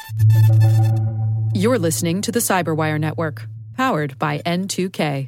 You're listening to the Cyberwire Network, powered by N2K.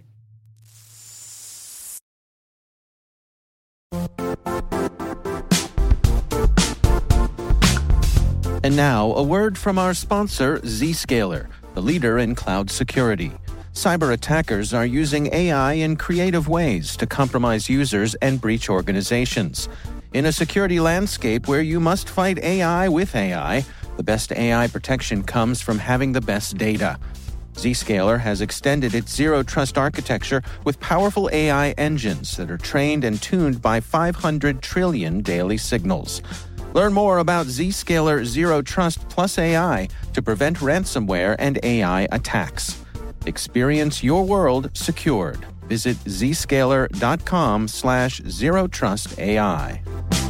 And now, a word from our sponsor, Zscaler, the leader in cloud security. Cyber attackers are using AI in creative ways to compromise users and breach organizations. In a security landscape where you must fight AI with AI, the best AI protection comes from having the best data. Zscaler has extended its zero-trust architecture with powerful AI engines that are trained and tuned by 500 trillion daily signals. Learn more about Zscaler Zero Trust Plus AI to prevent ransomware and AI attacks. Experience your world secured. Visit zscaler.com/zerotrustai.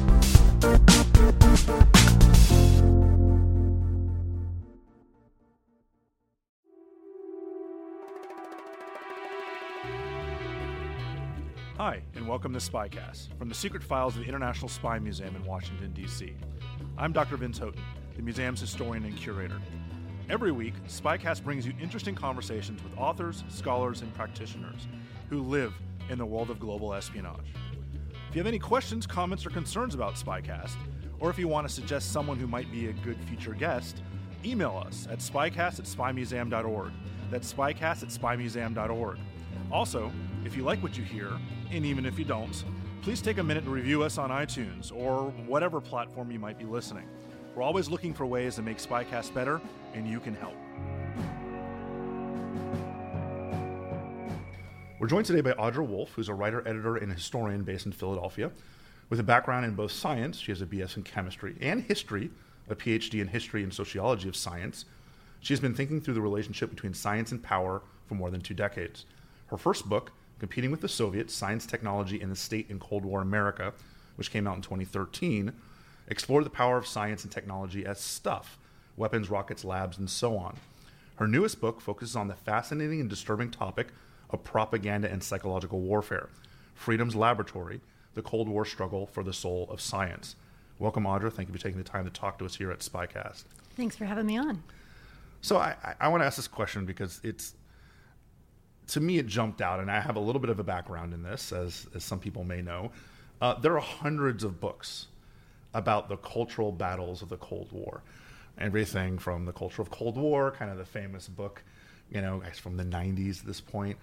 Hi, and welcome to SpyCast, from the secret files of the International Spy Museum in Washington, D.C. I'm Dr. Vince Houghton, the museum's historian and curator. Every week, SpyCast brings you interesting conversations with authors, scholars, and practitioners who live in the world of global espionage. If you have any questions, comments, or concerns about SpyCast, or if you want to suggest someone who might be a good future guest, email us at spycast@spymuseum.org. That's spycast@spymuseum.org. Also, if you like what you hear, and even if you don't, please take a minute to review us on iTunes or whatever platform you might be listening. We're always looking for ways to make SpyCast better, and you can help. We're joined today by Audra Wolfe, who's a writer, editor, and historian based in Philadelphia. With a background in both science, she has a BS in chemistry, and history, a PhD in history and sociology of science. She has been thinking through the relationship between science and power for more than 2 decades. Her first book, Competing with the Soviets, Science, Technology, and the State in Cold War America, which came out in 2013, explored the power of science and technology as stuff, weapons, rockets, labs, and so on. Her newest book focuses on the fascinating and disturbing topic of propaganda and psychological warfare, Freedom's Laboratory, the Cold War struggle for the soul of science. Welcome, Audra. Thank you for taking the time to talk to us here at SpyCast. Thanks for having me on. So I want to ask this question because to me, it jumped out, and I have a little bit of a background in this, as some people may know. There are hundreds of books about the cultural battles of the Cold War. Everything from The Culture of Cold War, kind of the famous book, from the 90s at this point,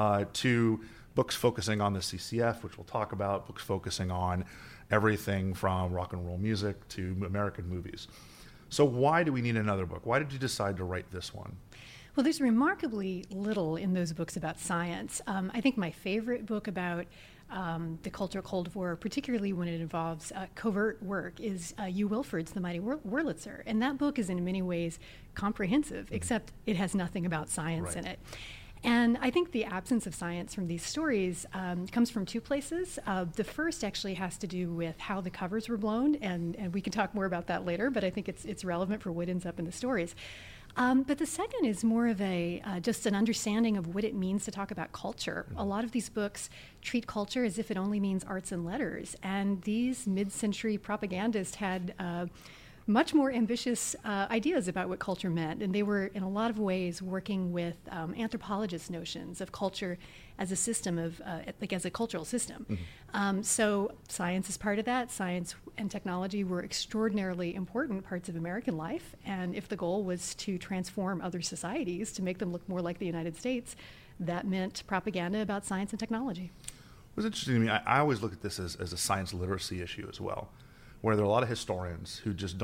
to books focusing on the CCF, which we'll talk about, books focusing on everything from rock and roll music to American movies. So why do we need another book? Why did you decide to write this one? Well, there's remarkably little in those books about science. I think my favorite book about the culture of Cold War, particularly when it involves covert work, is Hugh Wilford's The Mighty Wurlitzer. And that book is in many ways comprehensive, except it has nothing about science in it. And I think the absence of science from these stories comes from 2 places. The first actually has to do with how the covers were blown, and we can talk more about that later, but I think it's relevant for what ends up in the stories. But the second is more of just an understanding of what it means to talk about culture. A lot of these books treat culture as if it only means arts and letters, and these mid-century propagandists had much more ambitious ideas about what culture meant, and they were in a lot of ways working with anthropologist notions of culture as a system of, as a cultural system. Mm-hmm. So science is part of that. Science and technology were extraordinarily important parts of American life, and if the goal was to transform other societies to make them look more like the United States, that meant propaganda about science and technology. What's interesting to me, I always look at this as a science literacy issue as well, where there are a lot of historians who just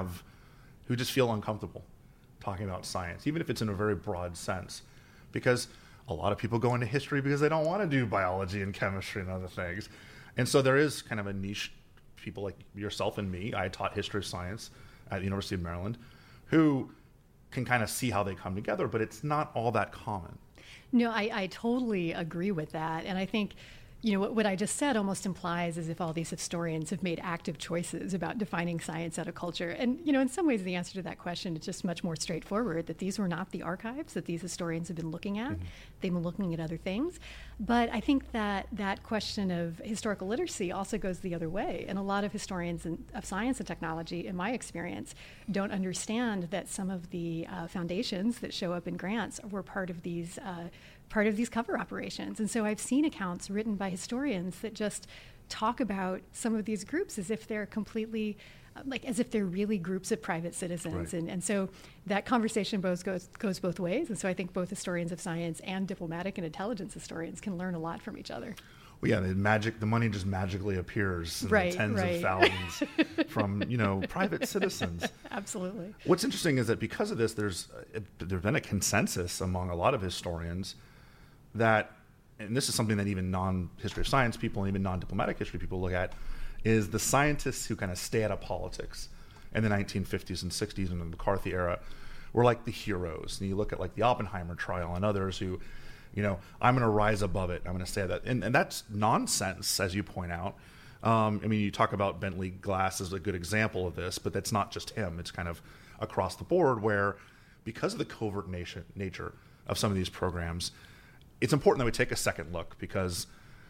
who just feel uncomfortable talking about science, even if it's in a very broad sense, because a lot of people go into history because they don't want to do biology and chemistry and other things. And so there is kind of a niche, people like yourself and me, I taught history of science at the University of Maryland, who can kind of see how they come together, but it's not all that common. No, I totally agree with that. And I think what I just said almost implies as if all these historians have made active choices about defining science out of culture. And, in some ways, the answer to that question is just much more straightforward, that these were not the archives that these historians have been looking at. They've been looking at other things. But I think that question of historical literacy also goes the other way. And a lot of historians of science and technology, in my experience, don't understand that some of the foundations that show up in grants were part of these cover operations. And so I've seen accounts written by historians that just talk about some of these groups as if they're completely, as if they're really groups of private citizens. Right. And so that conversation goes both ways. And so I think both historians of science and diplomatic and intelligence historians can learn a lot from each other. Well, yeah, the money just magically appears in the tens of thousands from, private citizens. Absolutely. What's interesting is that because of this, there's been a consensus among a lot of historians that, and this is something that even non-history of science people and even non-diplomatic history people look at, is the scientists who kind of stay out of politics in the 1950s and 60s and the McCarthy era were like the heroes. And you look at like the Oppenheimer trial and others who, I'm going to rise above it. I'm going to say that. And that's nonsense, as you point out. You talk about Bentley Glass as a good example of this, but that's not just him. It's kind of across the board where, because of the covert nature of some of these programs, it's important that we take a second look, because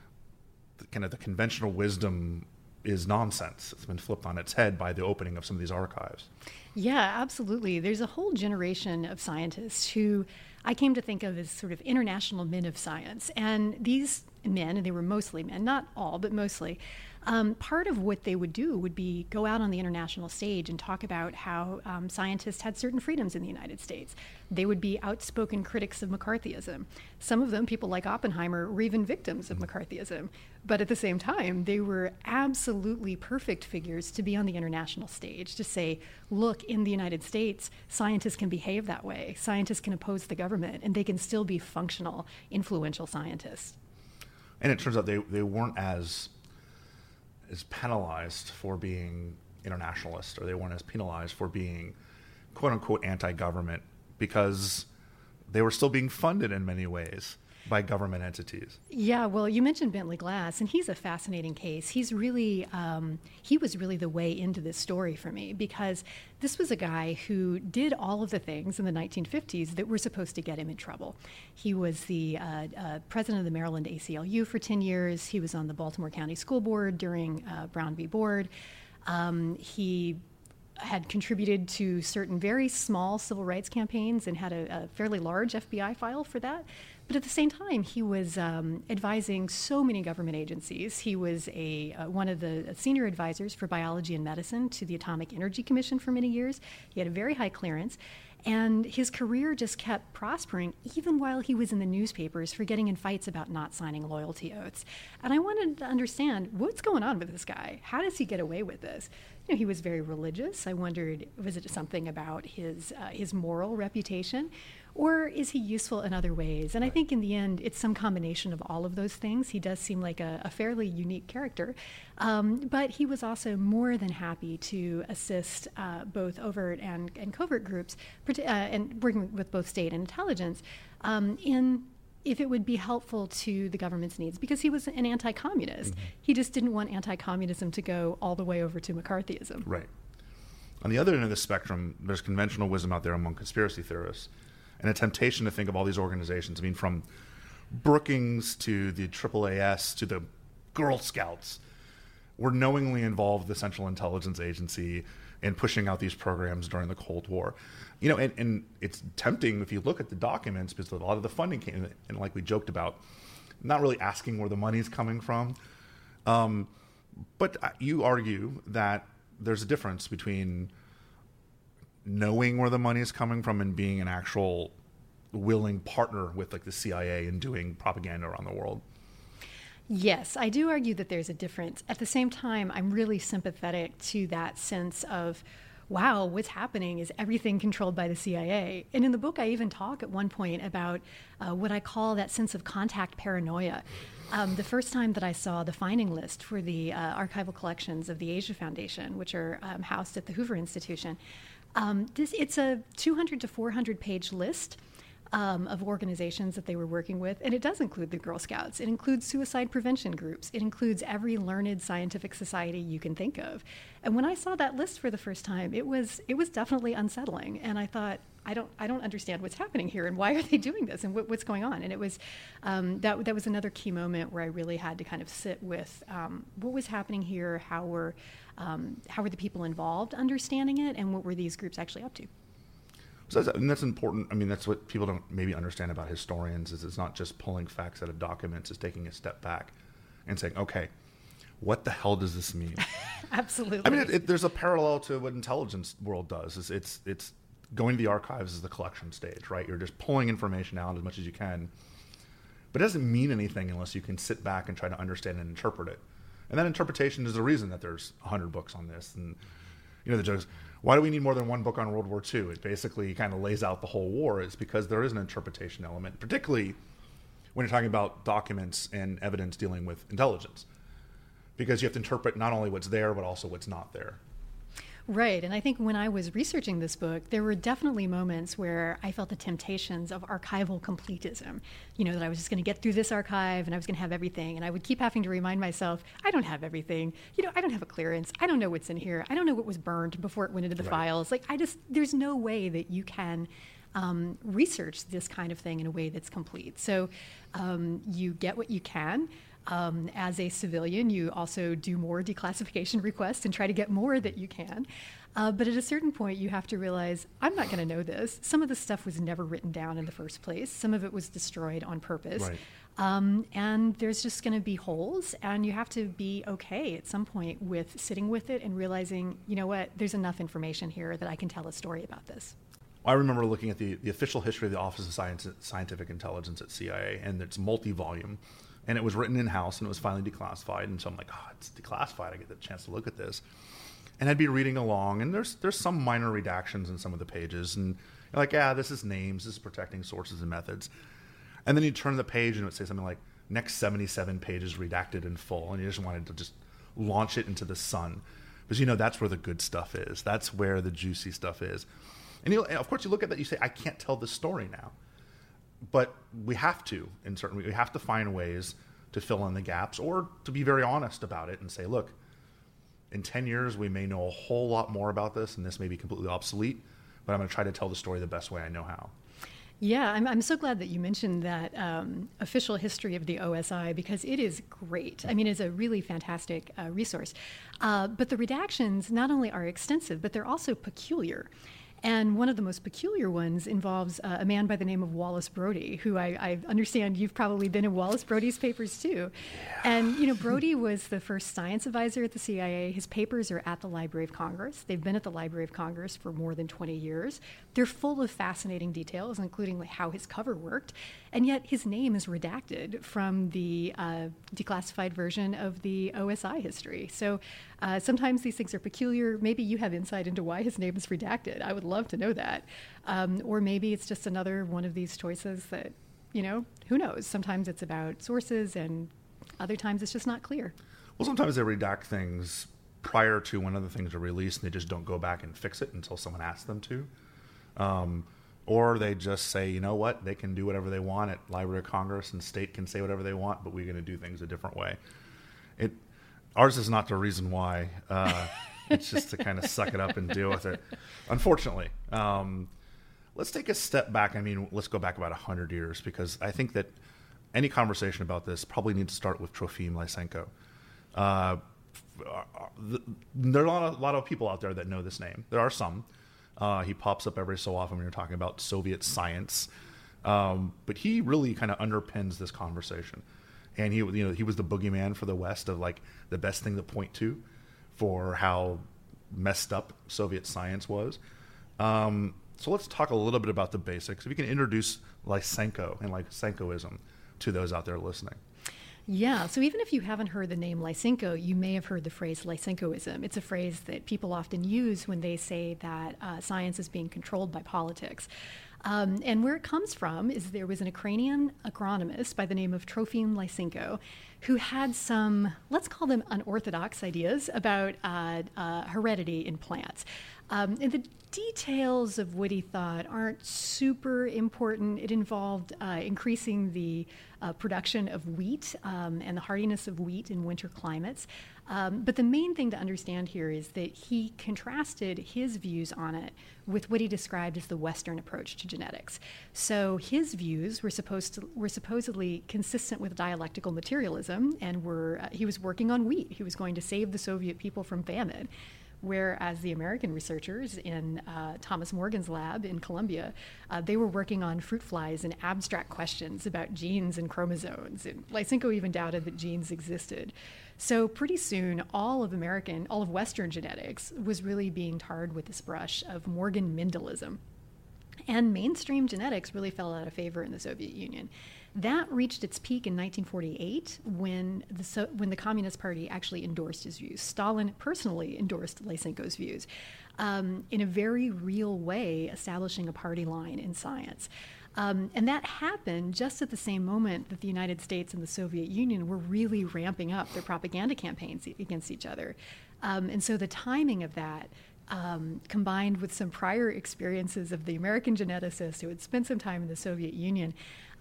the conventional wisdom is nonsense. It's been flipped on its head by the opening of some of these archives. Yeah, absolutely. There's a whole generation of scientists who I came to think of as sort of international men of science. And these men, and they were mostly men, not all, but mostly, part of what they would do would be go out on the international stage and talk about how scientists had certain freedoms in the United States. They would be outspoken critics of McCarthyism. Some of them, people like Oppenheimer, were even victims of McCarthyism. But at the same time, they were absolutely perfect figures to be on the international stage, to say, look, in the United States, scientists can behave that way. Scientists can oppose the government, and they can still be functional, influential scientists. And it turns out they weren't as penalized for being internationalist, or they weren't as penalized for being quote-unquote anti-government, because they were still being funded in many ways by government entities. Yeah, well, you mentioned Bentley Glass, and he's a fascinating case. He's really, he was really the way into this story for me, because this was a guy who did all of the things in the 1950s that were supposed to get him in trouble. He was the president of the Maryland ACLU for 10 years. He was on the Baltimore County School Board during Brown v. Board. He had contributed to certain very small civil rights campaigns and had a fairly large FBI file for that. But at the same time, he was advising so many government agencies. He was one of the senior advisors for biology and medicine to the Atomic Energy Commission for many years. He had a very high clearance. And his career just kept prospering, even while he was in the newspapers for getting in fights about not signing loyalty oaths. And I wanted to understand, what's going on with this guy? How does he get away with this? He was very religious. I wondered, was it something about his moral reputation? Or is he useful in other ways? And I think in the end, it's some combination of all of those things. He does seem like a fairly unique character. But he was also more than happy to assist both overt and covert groups, and working with both state and intelligence, if it would be helpful to the government's needs, because he was an anti-communist. Mm-hmm. He just didn't want anti-communism to go all the way over to McCarthyism. Right. On the other end of the spectrum, there's conventional wisdom out there among conspiracy theorists, and a temptation to think of all these organizations, from Brookings to the AAAS to the Girl Scouts, were knowingly involved with the Central Intelligence Agency in pushing out these programs during the Cold War. And it's tempting if you look at the documents, because a lot of the funding came, and like we joked about, not really asking where the money's coming from. But you argue that there's a difference between knowing where the money is coming from and being an actual willing partner with like the CIA and doing propaganda around the world. Yes, I do argue that there's a difference. At the same time, I'm really sympathetic to that sense of, wow, what's happening is everything controlled by the CIA. And in the book, I even talk at one point about what I call that sense of contact paranoia. The first time that I saw the finding list for the archival collections of the Asia Foundation, which are housed at the Hoover Institution, it's a 200 to 400 page list of organizations that they were working with, and it does include the Girl Scouts. It includes suicide prevention groups. It includes every learned scientific society you can think of. And when I saw that list for the first time, it was definitely unsettling. And I thought, I don't understand what's happening here, and why are they doing this, and what's going on? And it was that was another key moment where I really had to kind of sit with what was happening here, how were the people involved understanding it, and what were these groups actually up to? So that's important. I mean, that's what people don't maybe understand about historians, is it's not just pulling facts out of documents, it's taking a step back and saying, okay, what the hell does this mean? Absolutely. I mean, there's a parallel to what intelligence world does. It's going to the archives is the collection stage, right? You're just pulling information out as much as you can. But it doesn't mean anything unless you can sit back and try to understand and interpret it. And that interpretation is the reason that there's 100 books on this. And, the jokes, why do we need more than one book on World War II? It basically kind of lays out the whole war. It's because there is an interpretation element, particularly when you're talking about documents and evidence dealing with intelligence. Because you have to interpret not only what's there, but also what's not there. Right. And I think when I was researching this book, there were definitely moments where I felt the temptations of archival completism, that I was just going to get through this archive and I was going to have everything. And I would keep having to remind myself, I don't have everything. I don't have a clearance. I don't know what's in here. I don't know what was burned before it went into the files. There's no way that you can research this kind of thing in a way that's complete. So you get what you can. As a civilian, you also do more declassification requests and try to get more that you can. But at a certain point, you have to realize, I'm not going to know this. Some of the stuff was never written down in the first place. Some of it was destroyed on purpose. Right. And there's just going to be holes, and you have to be okay at some point with sitting with it and realizing, there's enough information here that I can tell a story about this. I remember looking at the official history of the Office of Scientific Intelligence at CIA, and it's multi-volume. And it was written in-house, and it was finally declassified. And so I'm like, it's declassified. I get the chance to look at this. And I'd be reading along, and there's some minor redactions in some of the pages. And you're like, this is names. This is protecting sources and methods. And then you turn the page, and it would say something like, next 77 pages redacted in full. And you just wanted to just launch it into the sun. Because, that's where the good stuff is. That's where the juicy stuff is. And, of course, you look at that, you say, I can't tell this story now. But we have to, we have to find ways to fill in the gaps, or to be very honest about it and say, look, in 10 years, we may know a whole lot more about this, and this may be completely obsolete, but I'm going to try to tell the story the best way I know how. Yeah, I'm so glad that you mentioned that official history of the OSI, because it is great. I mean, it's a really fantastic resource. But the redactions not only are extensive, but they're also peculiar. And one of the most peculiar ones involves a man by the name of Wallace Brody, who I understand you've probably been in Wallace Brody's papers too. Yeah. And, Brody was the first science advisor at the CIA. His papers are at the Library of Congress. They've been at the Library of Congress for more than 20 years. They're full of fascinating details, including how his cover worked. And yet his name is redacted from the declassified version of the OSI history. So sometimes these things are peculiar. Maybe you have insight into why his name is redacted. I would love to know that. Or maybe it's just another one of these choices that, who knows? Sometimes it's about sources, and other times it's just not clear. Well, sometimes they redact things prior to when other things are released, and they just don't go back and fix it until someone asks them to. Or they just say, you know what, they can do whatever they want at Library of Congress, and state can say whatever they want, but we're going to do things a different way. Ours is not the reason why. It's just to kind of suck it up and deal with it, unfortunately. Let's take a step back. I mean, let's go back about 100 years, because I think that any conversation about this probably needs to start with Trofim Lysenko. There are a lot of people out there that know this name. There are some. He pops up every so often when you're talking about Soviet science. But he really kind of underpins this conversation. And he was the boogeyman for the West, of like the best thing to point to for how messed up Soviet science was. So let's talk a little bit about the basics. If you can introduce Lysenko and Lysenkoism to those out there listening. Yeah, so even if you haven't heard the name Lysenko, you may have heard the phrase Lysenkoism. It's a phrase that people often use when they say that science is being controlled by politics. And where it comes from is there was an Ukrainian agronomist by the name of Trofim Lysenko who had some, let's call them unorthodox ideas about heredity in plants. And the details of what he thought aren't super important. It involved increasing the production of wheat and the hardiness of wheat in winter climates. But the main thing to understand here is that he contrasted his views on it with what he described as the Western approach to genetics. So his views were supposedly consistent with dialectical materialism, and he was working on wheat. He was going to save the Soviet people from famine. Whereas the American researchers in Thomas Morgan's lab in Columbia, they were working on fruit flies and abstract questions about genes and chromosomes. And Lysenko even doubted that genes existed. So pretty soon, all of Western genetics was really being tarred with this brush of Morgan Mendelism. And mainstream genetics really fell out of favor in the Soviet Union. That reached its peak in 1948 when the Communist Party actually endorsed his views. Stalin personally endorsed Lysenko's views in a very real way, establishing a party line in science. And that happened just at the same moment that the United States and the Soviet Union were really ramping up their propaganda campaigns against each other. And so the timing of that, combined with some prior experiences of the American geneticists who had spent some time in the Soviet Union,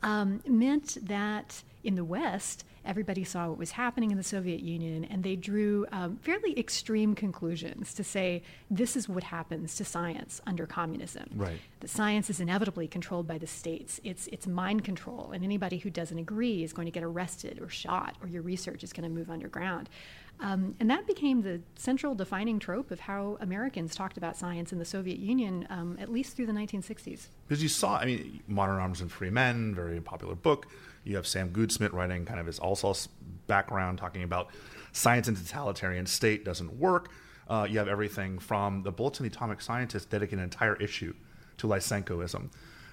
meant that in the West, everybody saw what was happening in the Soviet Union, and they drew fairly extreme conclusions to say, this is what happens to science under communism. Right. The science is inevitably controlled by the states. It's mind control, and anybody who doesn't agree is going to get arrested or shot, or your research is going to move underground. And that became the central defining trope of how Americans talked about science in the Soviet Union, at least through the 1960s. Because you saw, Modern Arms and Free Men, very popular book. You have Sam Goudsmit writing kind of his Alsace background, talking about science in totalitarian state doesn't work. You have everything from the Bulletin of the Atomic Scientist dedicating an entire issue to Lysenkoism.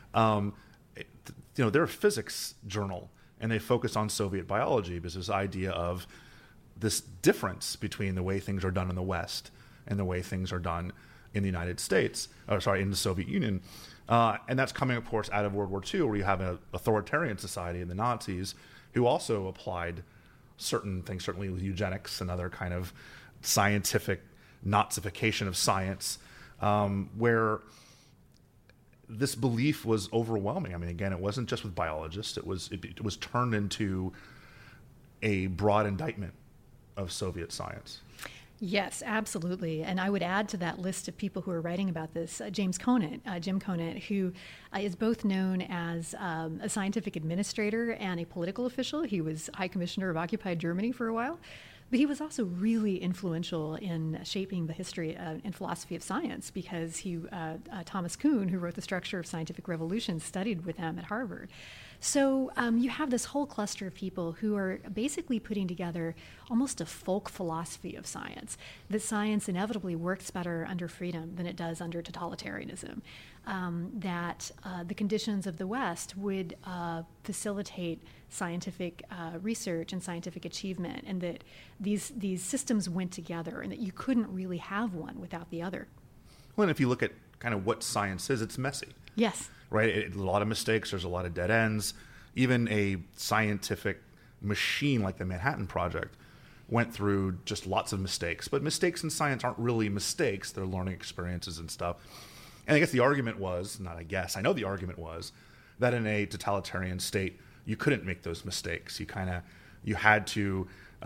They're a physics journal, and they focus on Soviet biology because this idea of this difference between the way things are done in the West and the way things are done in the United States, in the Soviet Union. And that's coming, of course, out of World War II, where you have an authoritarian society in the Nazis who also applied certain things, certainly with eugenics and other kind of scientific Nazification of science, where this belief was overwhelming. Again, it wasn't just with biologists. It was turned into a broad indictment of Soviet science. Yes, absolutely. And I would add to that list of people who are writing about this, Jim Conant, who is both known as a scientific administrator and a political official. He was High Commissioner of occupied Germany for a while. But he was also really influential in shaping the history and philosophy of science because Thomas Kuhn, who wrote The Structure of Scientific Revolution, studied with him at Harvard. So you have this whole cluster of people who are basically putting together almost a folk philosophy of science, that science inevitably works better under freedom than it does under totalitarianism, that the conditions of the West would facilitate scientific research and scientific achievement, and that these systems went together, and that you couldn't really have one without the other. Well, and if you look at kind of what science is, it's messy. Yes. Right? A lot of mistakes. There's a lot of dead ends. Even a scientific machine like the Manhattan Project went through just lots of mistakes. But mistakes in science aren't really mistakes. They're learning experiences and stuff. And I guess the argument was, I know the argument was, that in a totalitarian state, you couldn't make those mistakes. It had to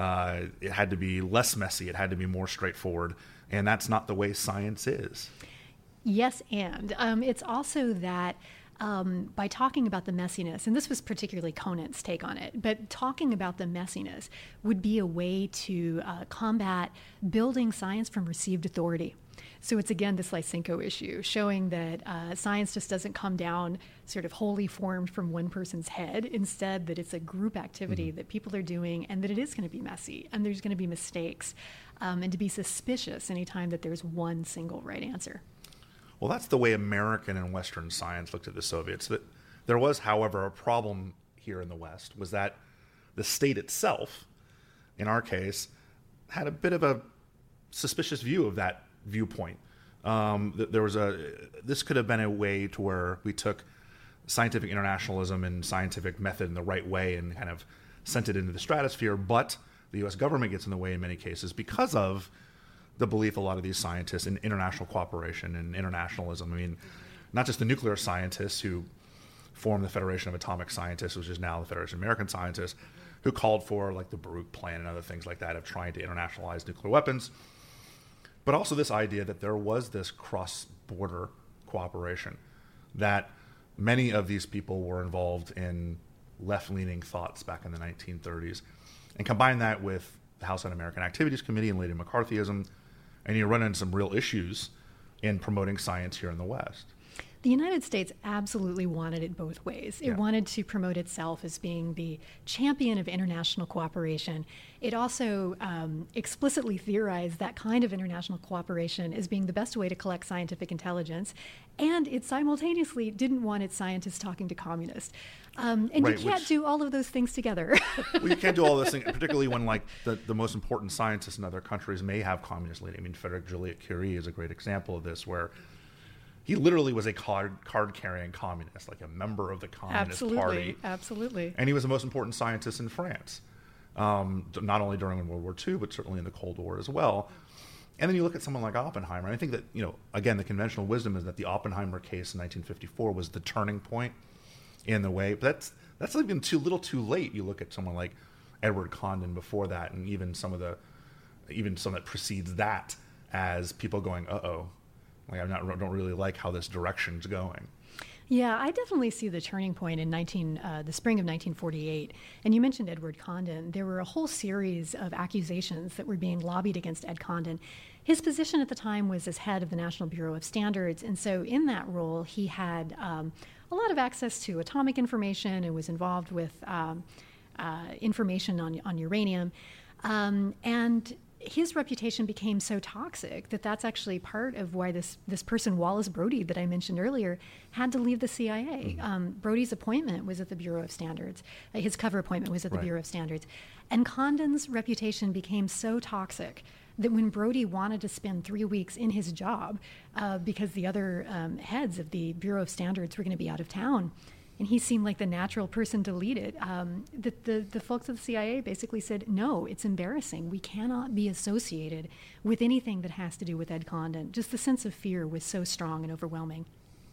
be less messy. It had to be more straightforward. And that's not the way science is. Yes, and it's also that by talking about the messiness, and this was particularly Conant's take on it, but talking about the messiness would be a way to combat building science from received authority. So it's, again, this Lysenko issue, showing that science just doesn't come down sort of wholly formed from one person's head. Instead, that it's a group activity that people are doing, and that it is going to be messy, and there's going to be mistakes, and to be suspicious anytime that there's one single right answer. Well, that's the way American and Western science looked at the Soviets. There was, however, a problem here in the West, was that the state itself, in our case, had a bit of a suspicious view of that viewpoint. This could have been a way to where we took scientific internationalism and scientific method in the right way and kind of sent it into the stratosphere, but the U.S. government gets in the way in many cases because of the belief of a lot of these scientists in international cooperation and internationalism. I mean, not just the nuclear scientists who formed the Federation of Atomic Scientists, which is now the Federation of American Scientists, who called for like the Baruch Plan and other things like that of trying to internationalize nuclear weapons, but also this idea that there was this cross-border cooperation, that many of these people were involved in left-leaning thoughts back in the 1930s, and combine that with the House Un-American Activities Committee and later McCarthyism, and you run into some real issues in promoting science here in the West. The United States absolutely wanted it both ways. It wanted to promote itself as being the champion of international cooperation. It also explicitly theorized that kind of international cooperation as being the best way to collect scientific intelligence. And it simultaneously didn't want its scientists talking to communists. And you can't do all of those things together. Well, you can't do all those things, particularly when like the most important scientists in other countries may have communist leaning. I mean, Frederick Joliot-Curie is a great example of this, where he literally was a card-carrying communist, like a member of the Communist Party. Absolutely. And he was the most important scientist in France, not only during World War II, but certainly in the Cold War as well. And then you look at someone like Oppenheimer, and I think that, again, the conventional wisdom is that the Oppenheimer case in 1954 was the turning point in the way. But that's even too little too late. You look at someone like Edward Condon before that, and even some that precedes that, as people going, uh-oh. Like, I don't really like how this direction's going. Yeah, I definitely see the turning point in the spring of 1948. And you mentioned Edward Condon. There were a whole series of accusations that were being lobbied against Ed Condon. His position at the time was as head of the National Bureau of Standards, and so in that role, he had a lot of access to atomic information and was involved with information on uranium. And his reputation became so toxic that that's actually part of why this person, Wallace Brody, that I mentioned earlier, had to leave the CIA. Brody's appointment was at the Bureau of Standards. His cover appointment was at the Bureau of Standards. And Condon's reputation became so toxic that when Brody wanted to spend 3 weeks in his job because the other heads of the Bureau of Standards were going to be out of town, and he seemed like the natural person to lead it, the folks at the CIA basically said, no, it's embarrassing. We cannot be associated with anything that has to do with Ed Condon. Just the sense of fear was so strong and overwhelming.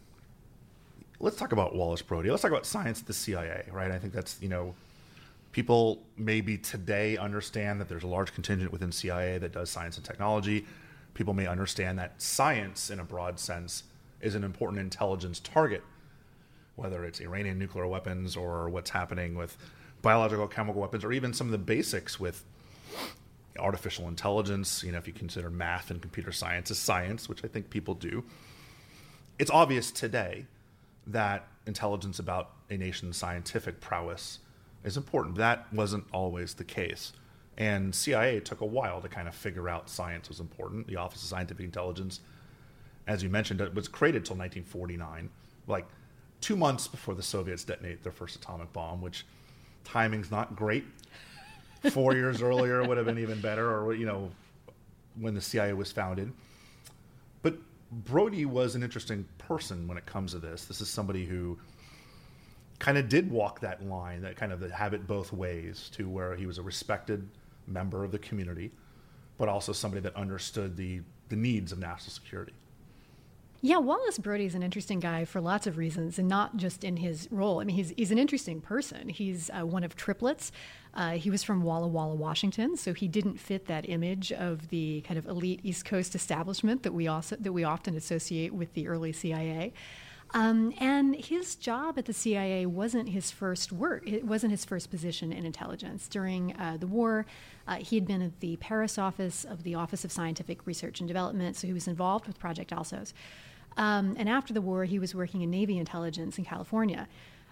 Let's talk about Wallace Brody. Let's talk about science at the CIA, right? I think that's, people maybe today understand that there's a large contingent within CIA that does science and technology. People may understand that science, in a broad sense, is an important intelligence target, whether it's Iranian nuclear weapons or what's happening with biological, chemical weapons, or even some of the basics with artificial intelligence. If you consider math and computer science as science, which I think people do, it's obvious today that intelligence about a nation's scientific prowess is important. That wasn't always the case. And CIA took a while to kind of figure out science was important. The Office of Scientific Intelligence, as you mentioned, it was created until 1949, like 2 months before the Soviets detonate their first atomic bomb, which timing's not great. 4 years earlier would have been even better, or, when the CIA was founded. But Brody was an interesting person when it comes to this. This is somebody who kind of did walk that line, that kind of have it both ways, to where he was a respected member of the community, but also somebody that understood the needs of national security. Yeah, Wallace Brody is an interesting guy for lots of reasons, and not just in his role. I mean, he's an interesting person. He's one of triplets. He was from Walla Walla, Washington, so he didn't fit that image of the kind of elite East Coast establishment that we often associate with the early CIA. And his job at the CIA wasn't his first work. It wasn't his first position in intelligence. During the war, he had been at the Paris office of the Office of Scientific Research and Development, so he was involved with Project Alsos. And after the war, he was working in Navy intelligence in California.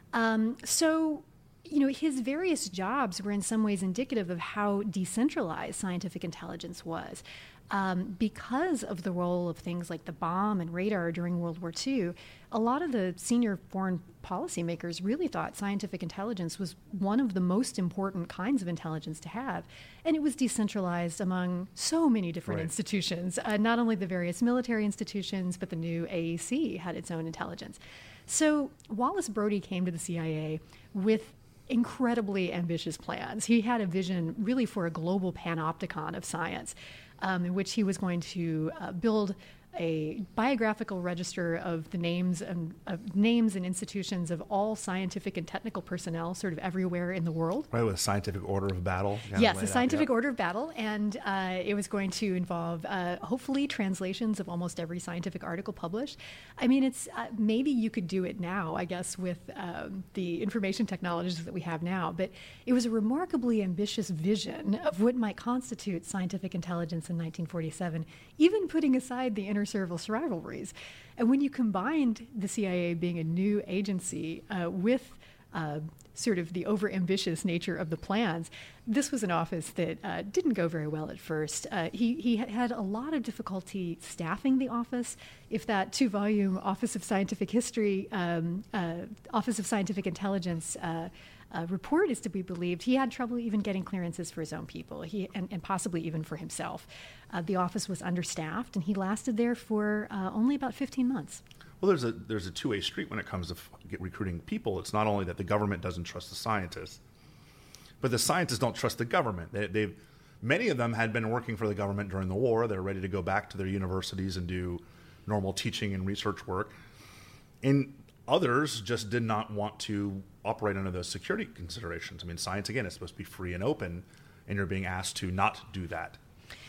So his various jobs were in some ways indicative of how decentralized scientific intelligence was. Because of the role of things like the bomb and radar during World War II, a lot of the senior foreign policymakers really thought scientific intelligence was one of the most important kinds of intelligence to have. And it was decentralized among so many different institutions. Not only the various military institutions, but the new AEC had its own intelligence. So Wallace Brody came to the CIA with incredibly ambitious plans. He had a vision really for a global panopticon of science, in which he was going to build a biographical register of the names and institutions of all scientific and technical personnel sort of everywhere in the world. Right, with a scientific order of battle. Yes, a scientific order of battle. And it was going to involve, hopefully, translations of almost every scientific article published. I mean, it's maybe you could do it now, I guess, with the information technologies that we have now. But it was a remarkably ambitious vision of what might constitute scientific intelligence in 1947, even putting aside the inter-service rivalries. And when you combined the CIA being a new agency with sort of the over-ambitious nature of the plans, this was an office that didn't go very well at first. He had a lot of difficulty staffing the office. If that 2-volume Office of Scientific History, Office of Scientific Intelligence report is to be believed, he had trouble even getting clearances for his own people, and possibly even for himself. The office was understaffed, and he lasted there for only about 15 months. Well, there's a two-way street when it comes to recruiting people. It's not only that the government doesn't trust the scientists, but the scientists don't trust the government. Many of them had been working for the government during the war. They're ready to go back to their universities and do normal teaching and research work. And others just did not want to operate under those security considerations. I mean, science, again, is supposed to be free and open, and you're being asked to not do that.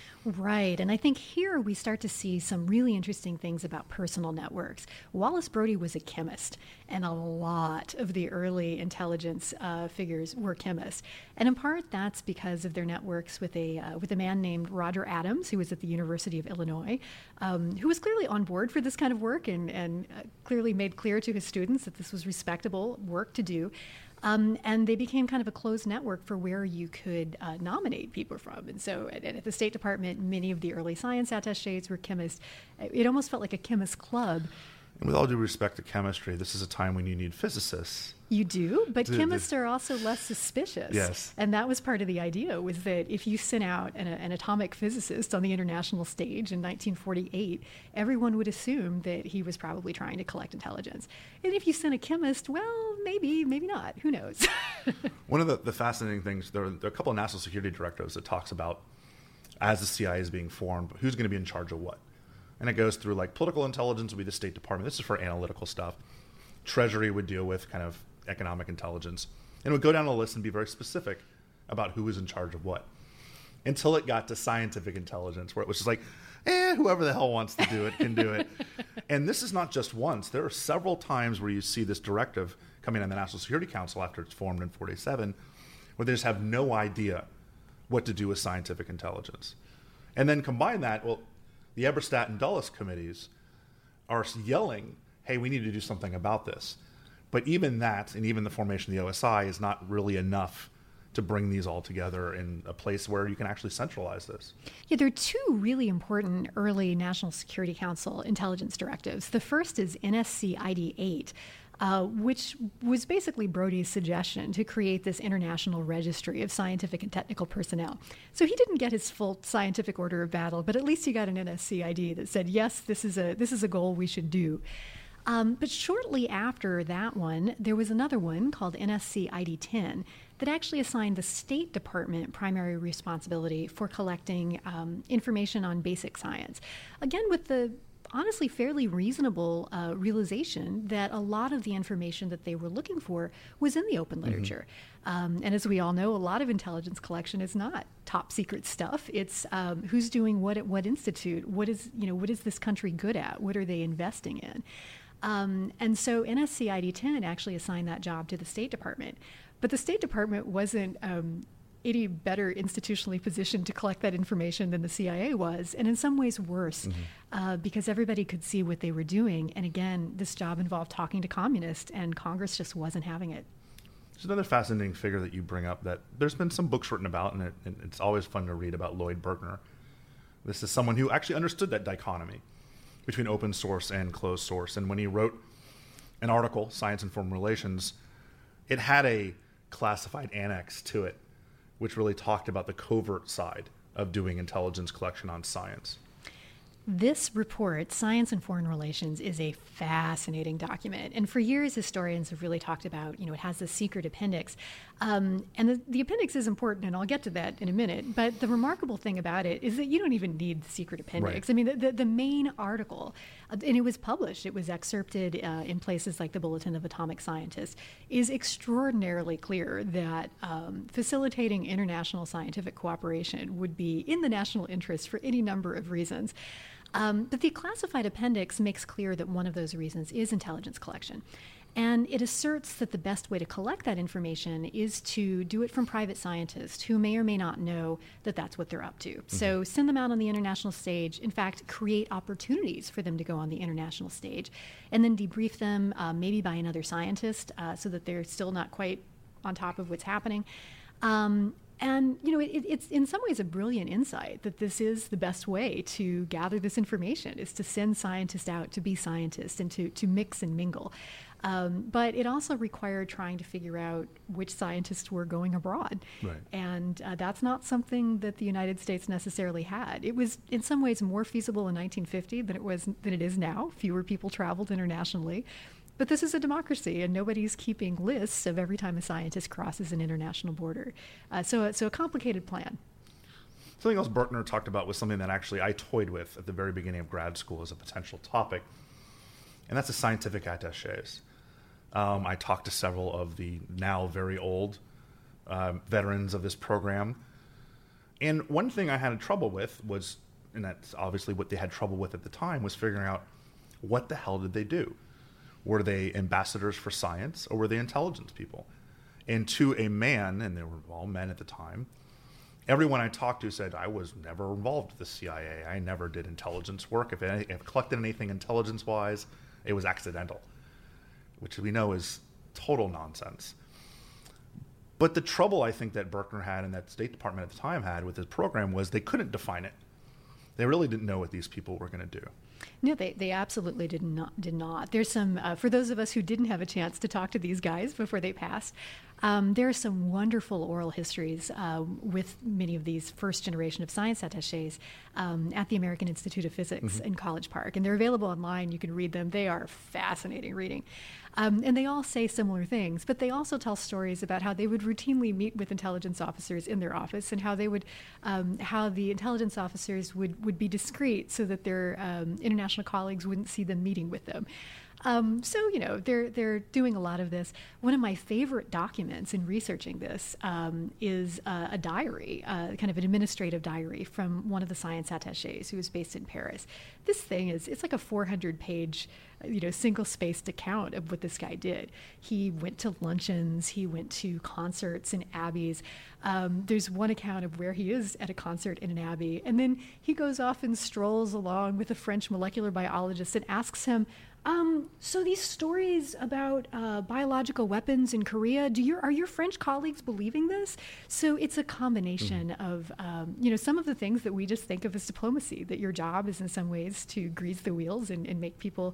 Right, and I think here we start to see some really interesting things about personal networks. Wallace Brodie was a chemist, and a lot of the early intelligence figures were chemists. And in part, that's because of their networks with a man named Roger Adams, who was at the University of Illinois, who was clearly on board for this kind of work and clearly made clear to his students that this was respectable work to do. And they became kind of a closed network for where you could nominate people from. And so at the State Department, many of the early science attachés were chemists. It almost felt like a chemist club. And with all due respect to chemistry, this is a time when you need physicists. You do, but chemists are also less suspicious. Yes. And that was part of the idea, was that if you sent out an atomic physicist on the international stage in 1948, everyone would assume that he was probably trying to collect intelligence. And if you sent a chemist, well, maybe not. Who knows? One of the fascinating things, there are a couple of national security directives that talks about, as the CIA is being formed, who's going to be in charge of what. And it goes through, like, political intelligence would be the State Department. This is for analytical stuff. Treasury would deal with kind of economic intelligence. And it would go down a list and be very specific about who was in charge of what. Until it got to scientific intelligence, where it was just like, whoever the hell wants to do it can do it. And this is not just once. There are several times where you see this directive coming on the National Security Council after it's formed in 1947, where they just have no idea what to do with scientific intelligence. And then combine that, well, the Eberstadt and Dulles committees are yelling, hey, we need to do something about this. But even that, and even the formation of the OSI, is not really enough to bring these all together in a place where you can actually centralize this. Yeah, there are two really important early National Security Council intelligence directives. The first is NSC ID 8, which was basically Brodie's suggestion to create this international registry of scientific and technical personnel. So he didn't get his full scientific order of battle, but at least he got an NSC ID that said, yes, this is a goal we should do. But shortly after that one, there was another one called NSC ID 10 that actually assigned the State Department primary responsibility for collecting information on basic science. Again, with the honestly fairly reasonable realization that a lot of the information that they were looking for was in the open literature. And as we all know, a lot of intelligence collection is not top secret stuff. It's who's doing what at what institute, what is this country good at, what are they investing in? And so NSC ID 10 actually assigned that job to the State Department. But the State Department wasn't any better institutionally positioned to collect that information than the CIA was, and in some ways worse, because everybody could see what they were doing. And again, this job involved talking to communists, and Congress just wasn't having it. There's another fascinating figure that you bring up that there's been some books written about, and it's always fun to read about Lloyd Berkner. This is someone who actually understood that dichotomy between open source and closed source. And when he wrote an article, Science and Foreign Relations, it had a classified annex to it, which really talked about the covert side of doing intelligence collection on science. This report, Science and Foreign Relations, is a fascinating document. And for years, historians have really talked about, it has this secret appendix. And the appendix is important, and I'll get to that in a minute. But the remarkable thing about it is that you don't even need the secret appendix. Right. I mean, the main article, and it was published, it was excerpted in places like the Bulletin of Atomic Scientists, is extraordinarily clear that facilitating international scientific cooperation would be in the national interest for any number of reasons. But the classified appendix makes clear that one of those reasons is intelligence collection. And it asserts that the best way to collect that information is to do it from private scientists who may or may not know that that's what they're up to. Mm-hmm. So send them out on the international stage, in fact, create opportunities for them to go on the international stage, and then debrief them maybe by another scientist so that they're still not quite on top of what's happening. And, it's in some ways a brilliant insight that this is the best way to gather this information, is to send scientists out to be scientists and to mix and mingle. But it also required trying to figure out which scientists were going abroad. Right. And that's not something that the United States necessarily had. It was in some ways more feasible in 1950 than it is now. Fewer people traveled internationally. But this is a democracy, and nobody's keeping lists of every time a scientist crosses an international border. So a complicated plan. Something else Berkner talked about was something that actually I toyed with at the very beginning of grad school as a potential topic, and that's the scientific attachés. I talked to several of the now very old veterans of this program, and one thing I had trouble with was, and that's obviously what they had trouble with at the time, was figuring out what the hell did they do? Were they ambassadors for science, or were they intelligence people? And to a man, and they were all men at the time, everyone I talked to said, I was never involved with the CIA. I never did intelligence work. If I collected anything intelligence-wise, it was accidental, which we know is total nonsense. But the trouble I think that Berkner had and that State Department at the time had with his program was they couldn't define it. They really didn't know what these people were going to do. No, they absolutely did not. There's some, for those of us who didn't have a chance to talk to these guys before they passed, there are some wonderful oral histories with many of these first generation of science attachés at the American Institute of Physics in College Park. And they're available online. You can read them. They are fascinating reading. And they all say similar things, but they also tell stories about how they would routinely meet with intelligence officers in their office, and how they would, how the intelligence officers would be discreet so that their international colleagues wouldn't see them meeting with them. So they're doing a lot of this. One of my favorite documents in researching this is a diary, kind of an administrative diary from one of the science attachés who was based in Paris. This thing it's like a 400-page, single-spaced account of what this guy did. He went to luncheons, he went to concerts in abbeys. There's one account of where he is at a concert in an abbey, and then he goes off and strolls along with a French molecular biologist and asks him, so these stories about biological weapons in Korea, are your French colleagues believing this? So it's a combination of, some of the things that we just think of as diplomacy, that your job is in some ways to grease the wheels and make people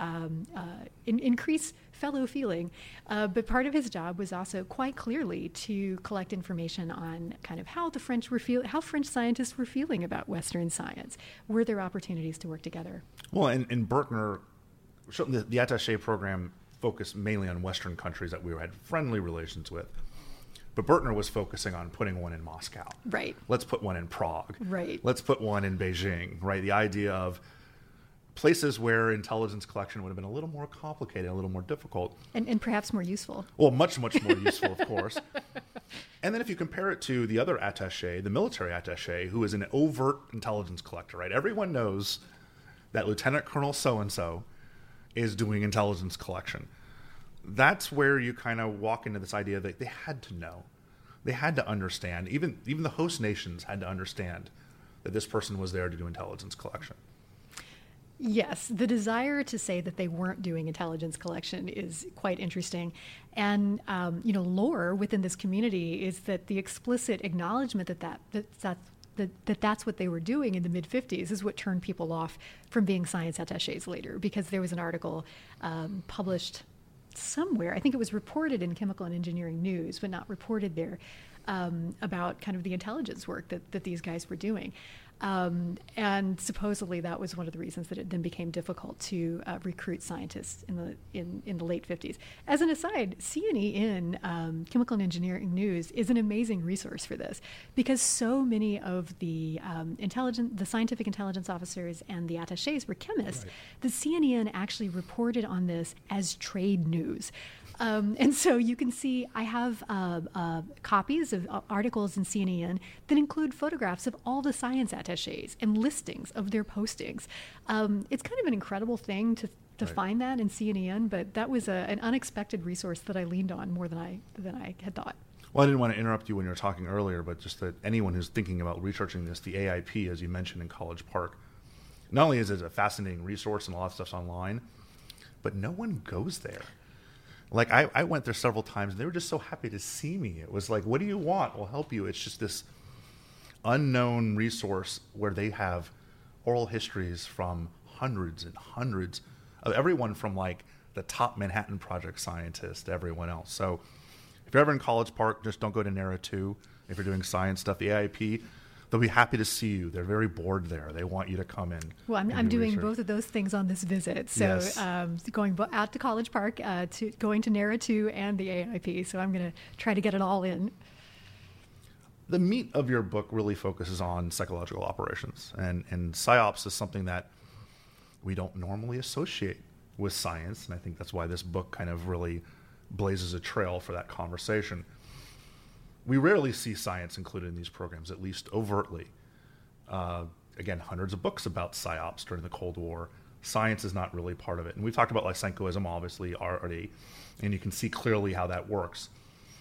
increase fellow feeling. But part of his job was also quite clearly to collect information on kind of how French scientists were feeling about Western science. Were there opportunities to work together? Well, and Berkner, the attaché program focused mainly on Western countries that we had friendly relations with. But Berkner was focusing on putting one in Moscow. Right. Let's put one in Prague. Right. Let's put one in Beijing, right? The idea of places where intelligence collection would have been a little more complicated, a little more difficult. And perhaps more useful. Well, much, much more useful, of course. And then if you compare it to the other attaché, the military attaché, who is an overt intelligence collector, right? Everyone knows that Lieutenant Colonel so-and-so is doing intelligence collection. That's where you kind of walk into this idea that they had to know. They had to understand. Even the host nations had to understand that this person was there to do intelligence collection. Yes, the desire to say that they weren't doing intelligence collection is quite interesting. And, lore within this community is that the explicit acknowledgement that's what they were doing in the mid-50s is what turned people off from being science attachés later, because there was an article published somewhere, I think it was reported in Chemical and Engineering News, but not reported there, about kind of the intelligence work that these guys were doing. And supposedly that was one of the reasons that it then became difficult to recruit scientists in the late 50s. As an aside, CNE in Chemical and Engineering News is an amazing resource for this, because so many of the scientific intelligence officers and the attachés were chemists. Right. The CNN actually reported on this as trade news. And so you can see I have copies of articles in CNN that include photographs of all the science attachés and listings of their postings. It's kind of an incredible thing to right. find that in CNN, but that was an unexpected resource that I leaned on more than I had thought. Well, I didn't want to interrupt you when you were talking earlier, but just that anyone who's thinking about researching this, the AIP, as you mentioned in College Park, not only is it a fascinating resource and a lot of stuff's online, but no one goes there. Like, I went there several times, and they were just so happy to see me. It was like, what do you want? We'll help you. It's just this unknown resource where they have oral histories from hundreds and hundreds of everyone from, like, the top Manhattan Project scientist to everyone else. So if you're ever in College Park, just don't go to NARA 2. If you're doing science stuff, the AIP, they'll be happy to see you. They're very bored there. They want you to come in. Well, I'm doing both of those things on this visit. So yes. Going out to College Park, going to NARA 2 and the AIP. So I'm going to try to get it all in. The meat of your book really focuses on psychological operations. And PsyOps is something that we don't normally associate with science. And I think that's why this book kind of really blazes a trail for that conversation. We rarely see science included in these programs, at least overtly. Again, hundreds of books about PsyOps during the Cold War. Science is not really part of it. And we've talked about Lysenkoism, obviously, already, and you can see clearly how that works.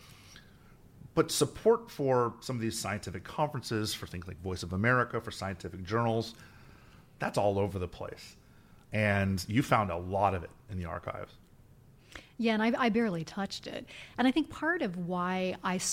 But support for some of these scientific conferences, for things like Voice of America, for scientific journals, that's all over the place. And you found a lot of it in the archives. Yeah, and I barely touched it. And I think part of why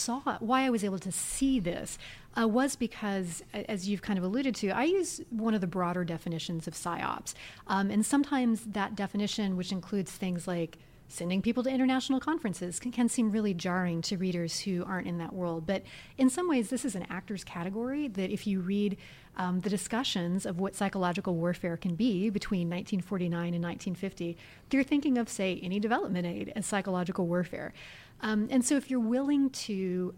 I was able to see this was because, as you've kind of alluded to, I use one of the broader definitions of PsyOps. And sometimes that definition, which includes things like sending people to international conferences, can seem really jarring to readers who aren't in that world. But in some ways, this is an actor's category that if you read the discussions of what psychological warfare can be between 1949 and 1950, they're thinking of, say, any development aid as psychological warfare. And so if you're willing to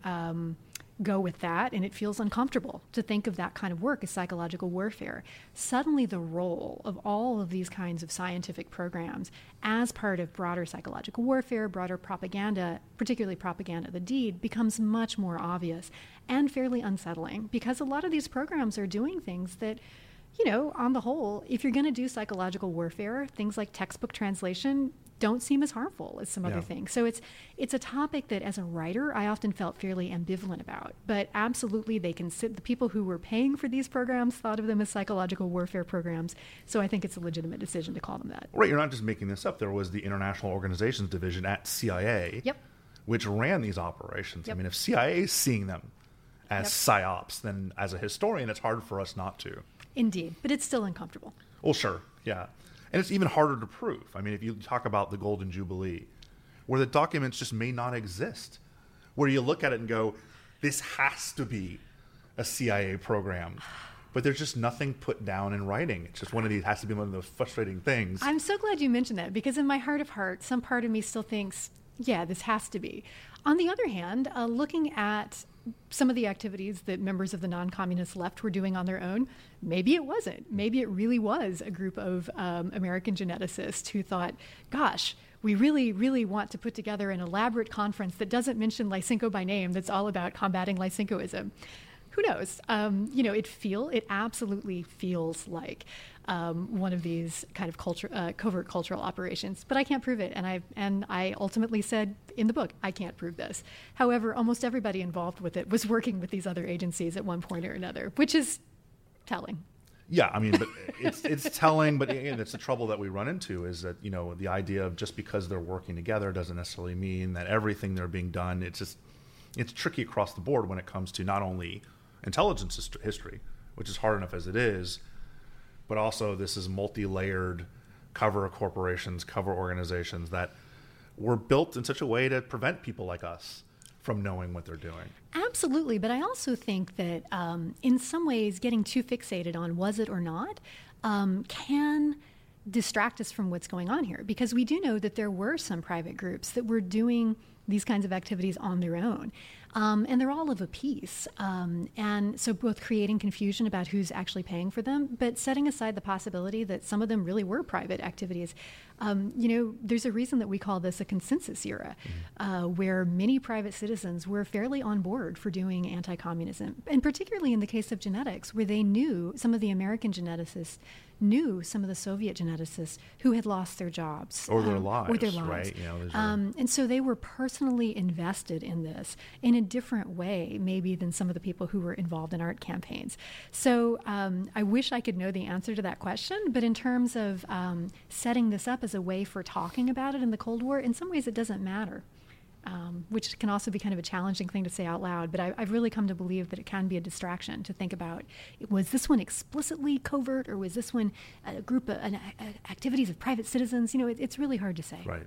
go with that, and it feels uncomfortable to think of that kind of work as psychological warfare, suddenly the role of all of these kinds of scientific programs as part of broader psychological warfare, broader propaganda, particularly propaganda of the deed, becomes much more obvious and fairly unsettling, because a lot of these programs are doing things that, you know, on the whole, if you're going to do psychological warfare, things like textbook translation don't seem as harmful as some other things. So it's a topic that, as a writer, I often felt fairly ambivalent about. But absolutely, the people who were paying for these programs thought of them as psychological warfare programs. So I think it's a legitimate decision to call them that. Right, you're not just making this up. There was the International Organizations Division at CIA, which ran these operations. I mean, if CIA is seeing them as PsyOps, then as a historian, it's hard for us not to. Indeed, but it's still uncomfortable. Well, sure, yeah. And it's even harder to prove. I mean, if you talk about the Golden Jubilee, where the documents just may not exist, where you look at it and go, this has to be a CIA program. But there's just nothing put down in writing. It's just has to be one of those frustrating things. I'm so glad you mentioned that, because in my heart of hearts, some part of me still thinks, yeah, this has to be. On the other hand, looking at some of the activities that members of the non-communist left were doing on their own, maybe it wasn't. Maybe it really was a group of American geneticists who thought, gosh, we really, really want to put together an elaborate conference that doesn't mention Lysenko by name, that's all about combating Lysenkoism. Who knows? It absolutely feels like one of these kind of covert cultural operations, but I can't prove it. And I ultimately said in the book, I can't prove this. However, almost everybody involved with it was working with these other agencies at one point or another, which is telling. Yeah, I mean, but it's telling. But again, it's the trouble that we run into is that, you know, the idea of just because they're working together doesn't necessarily mean that everything they're being done. It's tricky across the board when it comes to not only intelligence history, which is hard enough as it is, but also this is multi-layered cover corporations, cover organizations that were built in such a way to prevent people like us from knowing what they're doing. Absolutely, but I also think that in some ways getting too fixated on was it or not can distract us from what's going on here, because we do know that there were some private groups that were doing these kinds of activities on their own. And they're all of a piece. And so both creating confusion about who's actually paying for them, but setting aside the possibility that some of them really were private activities. There's a reason that we call this a consensus era, where many private citizens were fairly on board for doing anti-communism. And particularly in the case of genetics, where they knew, some of the American geneticists knew some of the Soviet geneticists who had lost their jobs. Or their lives, right? right? And so they were personally invested in this in a different way, maybe, than some of the people who were involved in art campaigns. So I wish I could know the answer to that question, but in terms of setting this up as a way for talking about it in the Cold War, in some ways it doesn't matter. Which can also be kind of a challenging thing to say out loud, but I've really come to believe that it can be a distraction to think about, was this one explicitly covert, or was this one a group of activities of private citizens? It's really hard to say. Right.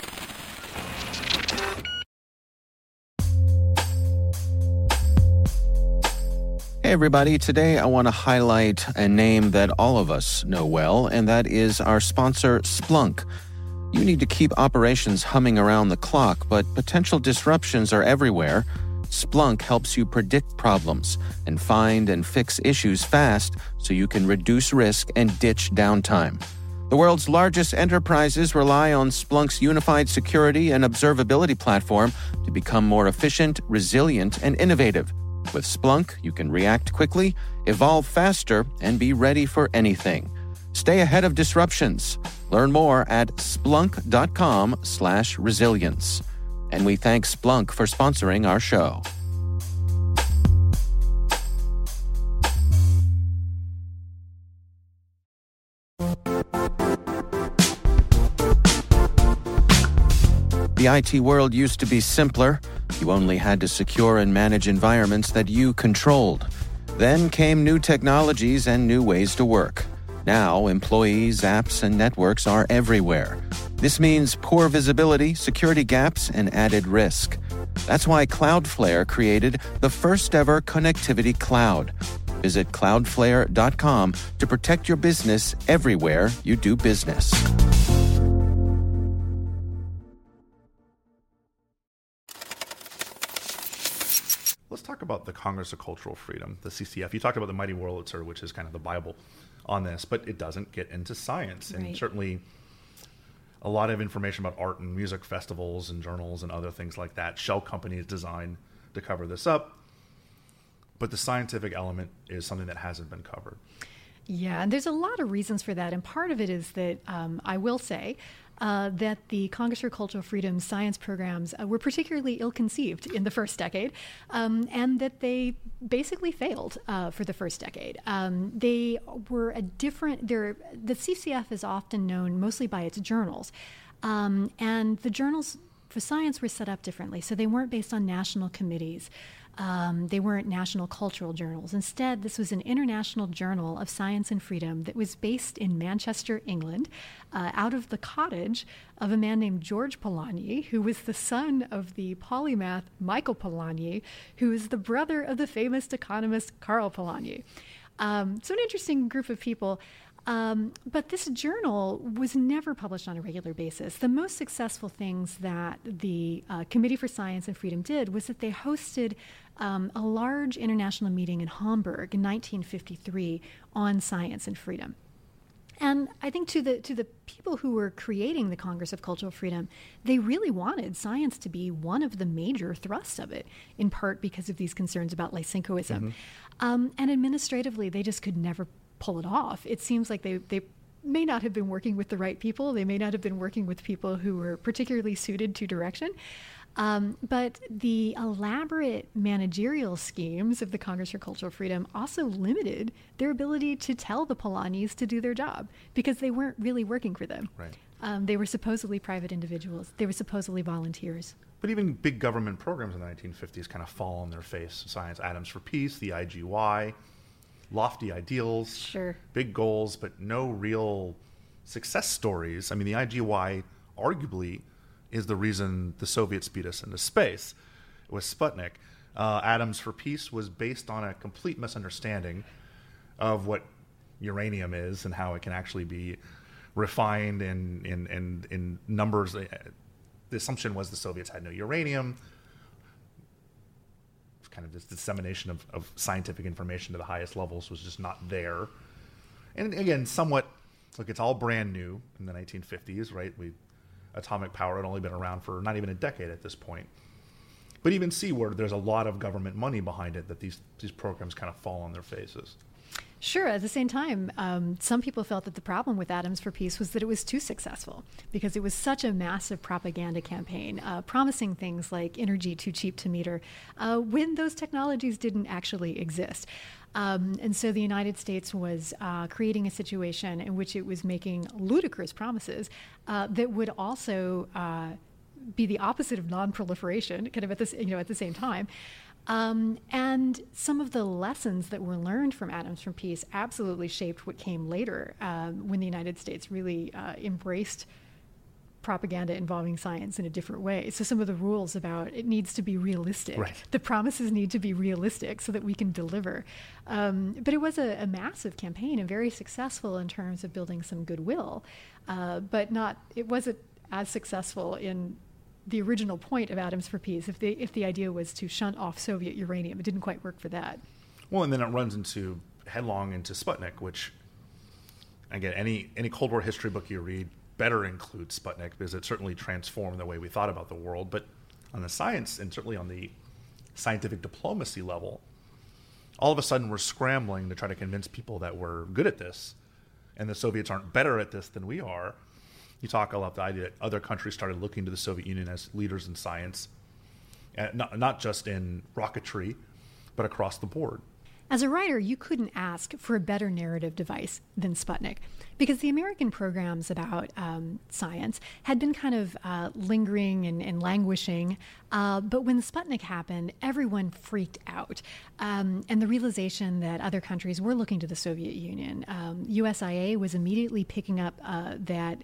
Hey everybody, today I want to highlight a name that all of us know well, and that is our sponsor, Splunk. You need to keep operations humming around the clock, but potential disruptions are everywhere. Splunk helps you predict problems and find and fix issues fast so you can reduce risk and ditch downtime. The world's largest enterprises rely on Splunk's unified security and observability platform to become more efficient, resilient, and innovative. With Splunk, you can react quickly, evolve faster, and be ready for anything. Stay ahead of disruptions. Learn more at splunk.com/resilience. And we thank Splunk for sponsoring our show. The IT world used to be simpler. You only had to secure and manage environments that you controlled. Then came new technologies and new ways to work. Now, employees, apps, and networks are everywhere. This means poor visibility, security gaps, and added risk. That's why Cloudflare created the first-ever connectivity cloud. Visit cloudflare.com to protect your business everywhere you do business. Let's talk about the Congress of Cultural Freedom, the CCF. You talked about the Mighty Wurlitzer, which is kind of the Bible on this, but it doesn't get into science. Right. And certainly a lot of information about art and music festivals and journals and other things like that. Shell Company is designed to cover this up. But the scientific element is something that hasn't been covered. Yeah, and there's a lot of reasons for that. And part of it is that I will say that the Congress for Cultural Freedom science programs were particularly ill-conceived in the first decade, and that they basically failed for the first decade. They were the CCF is often known mostly by its journals, and the journals for science were set up differently. So they weren't based on national committees. They weren't national cultural journals. Instead, this was an international journal of science and freedom that was based in Manchester, England, out of the cottage of a man named George Polanyi, who was the son of the polymath Michael Polanyi, who is the brother of the famous economist Karl Polanyi. So an interesting group of people. But this journal was never published on a regular basis. The most successful things that the Committee for Science and Freedom did was that they hosted a large international meeting in Hamburg in 1953 on science and freedom. And I think to the people who were creating the Congress of Cultural Freedom, they really wanted science to be one of the major thrusts of it, in part because of these concerns about Lysenkoism. And administratively, they just could never pull it off. It seems like they may not have been working with the right people. They may not have been working with people who were particularly suited to direction. But the elaborate managerial schemes of the Congress for Cultural Freedom also limited their ability to tell the Polanyis to do their job, because they weren't really working for them. Right. They were supposedly private individuals. They were supposedly volunteers. But even big government programs in the 1950s kind of fall on their face. Science Atoms for Peace, the IGY, lofty ideals, Sure. big goals, but no real success stories. I mean, the IGY arguably is the reason the Soviets beat us into space. was Sputnik. Atoms for Peace was based on a complete misunderstanding of what uranium is and how it can actually be refined in numbers. The assumption was the Soviets had no uranium. Kind of this dissemination of scientific information to the highest levels was just not there. And again, somewhat, look, it's all brand new in the 1950s, right? Atomic power had only been around for not even a decade at this point. But even see where there's a lot of government money behind it, that these programs kind of fall on their faces. Sure. At the same time, some people felt that the problem with Atoms for Peace was that it was too successful because it was such a massive propaganda campaign, promising things like energy too cheap to meter, when those technologies didn't actually exist. And so the United States was creating a situation in which it was making ludicrous promises that would also be the opposite of non-proliferation, kind of at the same time. And some of the lessons that were learned from Atoms for Peace absolutely shaped what came later when the United States really embraced propaganda involving science in a different way. So some of the rules about it needs to be realistic. Right. The promises need to be realistic so that we can deliver. But it was a massive campaign and very successful in terms of building some goodwill, but it wasn't as successful in the original point of Atoms for Peace. If the idea was to shunt off Soviet uranium, it didn't quite work for that. Well, and then it runs headlong into Sputnik, which, again, any Cold War history book you read better include Sputnik because it certainly transformed the way we thought about the world. But on the science and certainly on the scientific diplomacy level, all of a sudden we're scrambling to try to convince people that we're good at this and the Soviets aren't better at this than we are. You talk about the idea that other countries started looking to the Soviet Union as leaders in science, not just in rocketry, but across the board. As a writer, you couldn't ask for a better narrative device than Sputnik, because the American programs about science had been kind of lingering and languishing. But when Sputnik happened, everyone freaked out. And the realization that other countries were looking to the Soviet Union. USIA was immediately picking up that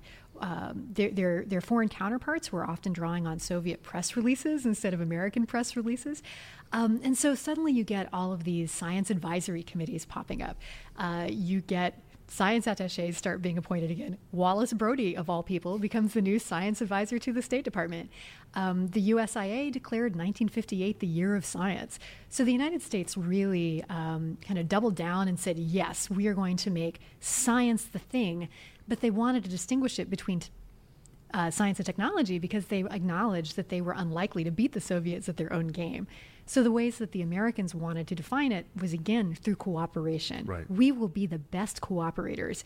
their foreign counterparts were often drawing on Soviet press releases instead of American press releases. And so suddenly you get all of these science advisory committees popping up. You get science attachés start being appointed again. Wallace Brody, of all people, becomes the new science advisor to the State Department. The USIA declared 1958 the year of science. So the United States really kind of doubled down and said, yes, we are going to make science the thing. But they wanted to distinguish it between science and technology because they acknowledged that they were unlikely to beat the Soviets at their own game. So the ways that the Americans wanted to define it was, again, through cooperation. Right. We will be the best cooperators.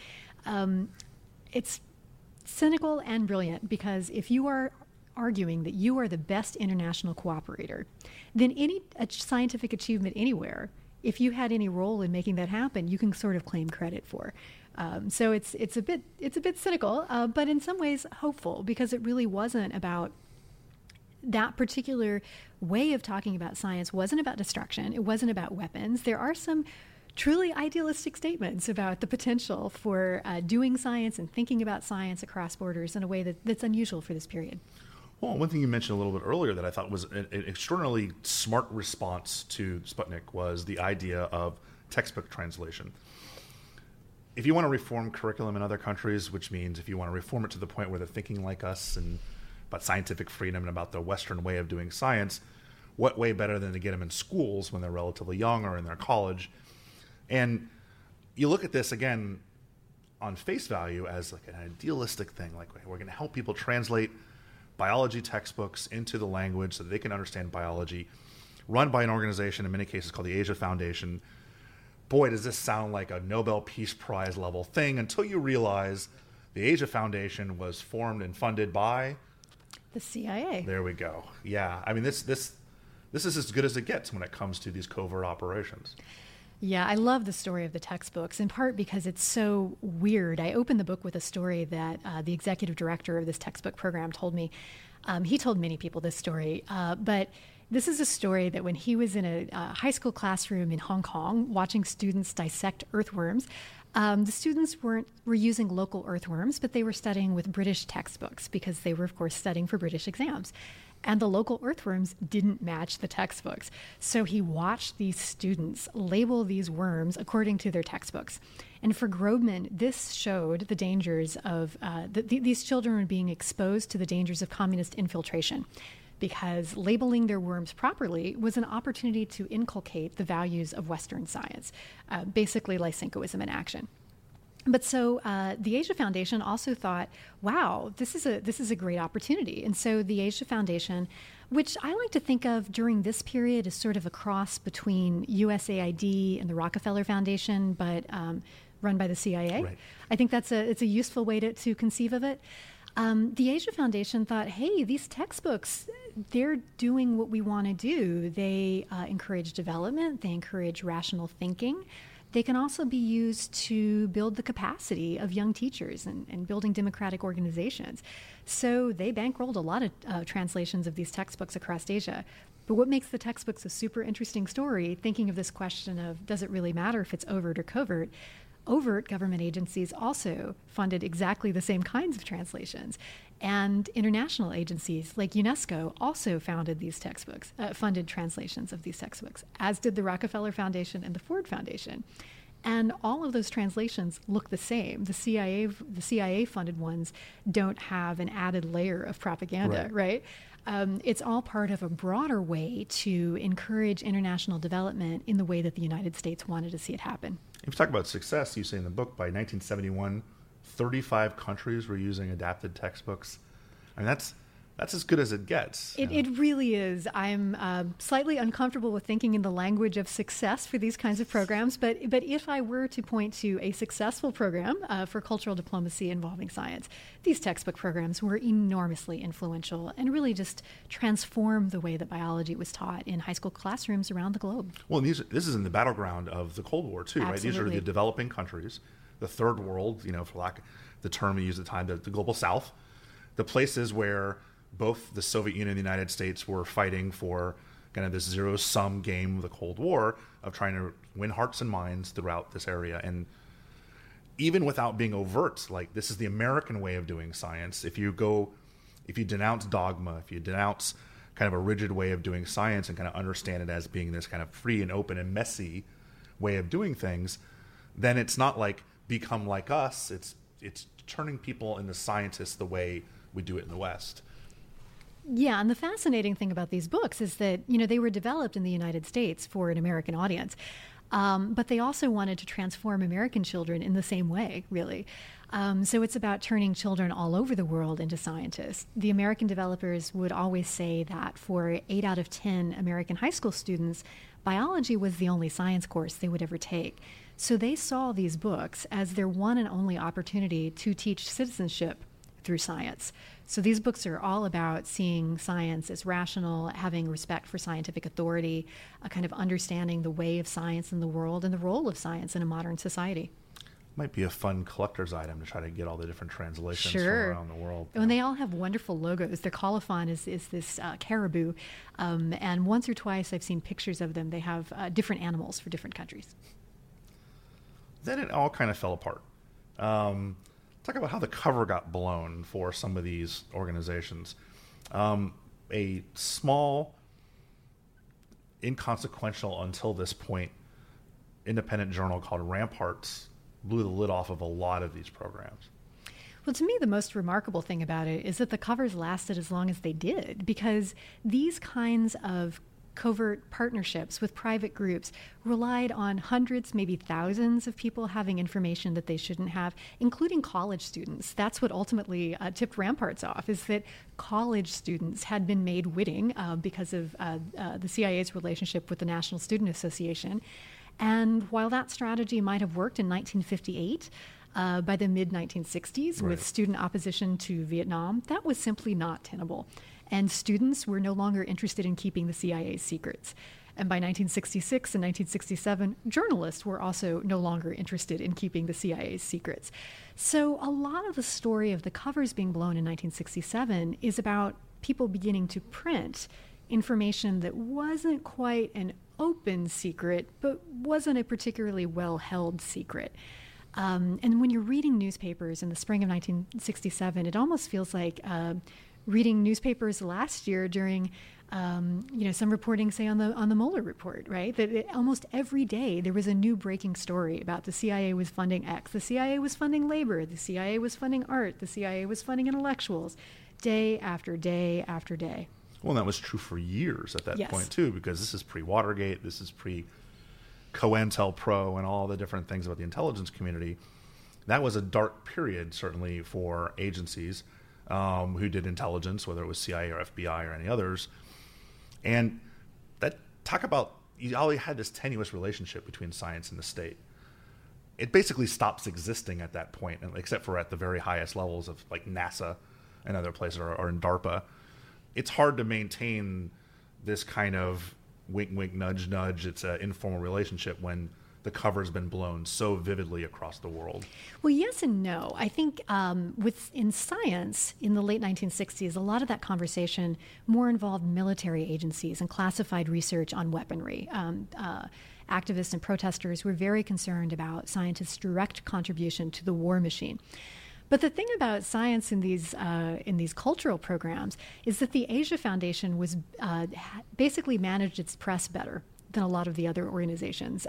It's cynical and brilliant because if you are arguing that you are the best international cooperator, then any scientific achievement anywhere, if you had any role in making that happen, you can sort of claim credit for. So it's a bit cynical, but in some ways hopeful because it really wasn't about that particular way of talking about science. Wasn't about destruction. It wasn't about weapons. There are some truly idealistic statements about the potential for doing science and thinking about science across borders in a way that's unusual for this period. Well, one thing you mentioned a little bit earlier that I thought was an extraordinarily smart response to Sputnik was the idea of textbook translation. If you want to reform curriculum in other countries, which means if you want to reform it to the point where they're thinking like us and about scientific freedom and about the Western way of doing science, what way better than to get them in schools when they're relatively young or in their college? And you look at this, again, on face value as like an idealistic thing, like we're going to help people translate biology textbooks into the language so that they can understand biology, run by an organization in many cases called the Asia Foundation. Boy, does this sound like a Nobel Peace Prize level thing until you realize the Asia Foundation was formed and funded by the CIA. There we go. Yeah, I mean this is as good as it gets when it comes to these covert operations. Yeah, I love the story of the textbooks, in part because it's so weird. I opened the book with a story that the executive director of this textbook program told me. He told many people this story, but this is a story that when he was in a high school classroom in Hong Kong watching students dissect earthworms, The students were using local earthworms, but they were studying with British textbooks because they were, of course, studying for British exams. And the local earthworms didn't match the textbooks. So he watched these students label these worms according to their textbooks. And for Grobman, this showed the dangers of these children were being exposed to the dangers of communist infiltration, because labeling their worms properly was an opportunity to inculcate the values of Western science, basically Lysenkoism in action. But so the Asia Foundation also thought, wow, this is a great opportunity. And so the Asia Foundation, which I like to think of during this period as sort of a cross between USAID and the Rockefeller Foundation, but run by the CIA. Right. I think it's a useful way to conceive of it. The Asia Foundation thought, hey, these textbooks, they're doing what we want to do. They encourage development. They encourage rational thinking. They can also be used to build the capacity of young teachers and building democratic organizations. So they bankrolled a lot of translations of these textbooks across Asia. But what makes the textbooks a super interesting story, thinking of this question of, does it really matter if it's overt or covert? Overt government agencies also funded exactly the same kinds of translations. And international agencies like UNESCO also funded translations of these textbooks, as did the Rockefeller Foundation and the Ford Foundation. And all of those translations look the same. The CIA-funded ones don't have an added layer of propaganda, right? It's all part of a broader way to encourage international development in the way that the United States wanted to see it happen. If you talk about success, you say in the book, by 1971, 35 countries were using adapted textbooks. I mean, that's as good as it gets. It really is. I'm slightly uncomfortable with thinking in the language of success for these kinds of programs, but if I were to point to a successful program for cultural diplomacy involving science, these textbook programs were enormously influential and really just transformed the way that biology was taught in high school classrooms around the globe. Well, this is in the battleground of the Cold War, too, right? Absolutely. These are the developing countries, the third world, for lack of the term we used at the time, the global south, the places where both the Soviet Union and the United States were fighting for kind of this zero-sum game of the Cold War of trying to win hearts and minds throughout this area. And even without being overt, like, this is the American way of doing science. If you denounce dogma, if you denounce kind of a rigid way of doing science and kind of understand it as being this kind of free and open and messy way of doing things, then it's not like become like us. It's turning people into scientists the way we do it in the West. Yeah, and the fascinating thing about these books is that, they were developed in the United States for an American audience, but they also wanted to transform American children in the same way, really. So it's about turning children all over the world into scientists. The American developers would always say that for 8 out of 10 American high school students, biology was the only science course they would ever take. So they saw these books as their one and only opportunity to teach citizenship through science. So these books are all about seeing science as rational, having respect for scientific authority, a kind of understanding the way of science in the world and the role of science in a modern society. Might be a fun collector's item to try to get all the different translations from around the world. And they all have wonderful logos. Their colophon is this caribou, and once or twice I've seen pictures of them. They have different animals for different countries. Then it all kind of fell apart. Talk about how the cover got blown for some of these organizations. A small, inconsequential until this point, independent journal called Ramparts blew the lid off of a lot of these programs. Well, to me, the most remarkable thing about it is that the covers lasted as long as they did, because these kinds of covert partnerships with private groups relied on hundreds, maybe thousands of people having information that they shouldn't have, including college students. That's what ultimately tipped Ramparts off, is that college students had been made witting because of the CIA's relationship with the National Student Association. And while that strategy might have worked in 1958, by the mid-1960s, with student opposition to Vietnam, that was simply not tenable. And students were no longer interested in keeping the CIA's secrets. And by 1966 and 1967, journalists were also no longer interested in keeping the CIA's secrets. So a lot of the story of the covers being blown in 1967 is about people beginning to print information that wasn't quite an open secret, but wasn't a particularly well-held secret. And when you're reading newspapers in the spring of 1967, it almost feels like reading newspapers last year during some reporting, say, on the Mueller report, right? That almost every day there was a new breaking story about the CIA was funding X, the CIA was funding labor, the CIA was funding art, the CIA was funding intellectuals, day after day after day. Well, that was true for years at that Yes. point, too, because this is pre-Watergate, this is pre-COINTELPRO and all the different things about the intelligence community. That was a dark period, certainly, for agencies who did intelligence, whether it was CIA or FBI or any others. And that talk about, you already had this tenuous relationship between science and the state. It basically stops existing at that point, except for at the very highest levels of like NASA and other places, or in DARPA. It's hard to maintain this kind of wink, wink, nudge, nudge. It's an informal relationship when the cover's been blown so vividly across the world. Well, yes and no. I think in science in the late 1960s, a lot of that conversation more involved military agencies and classified research on weaponry. Activists and protesters were very concerned about scientists' direct contribution to the war machine. But the thing about science in these cultural programs is that the Asia Foundation was basically managed its press better than a lot of the other organizations.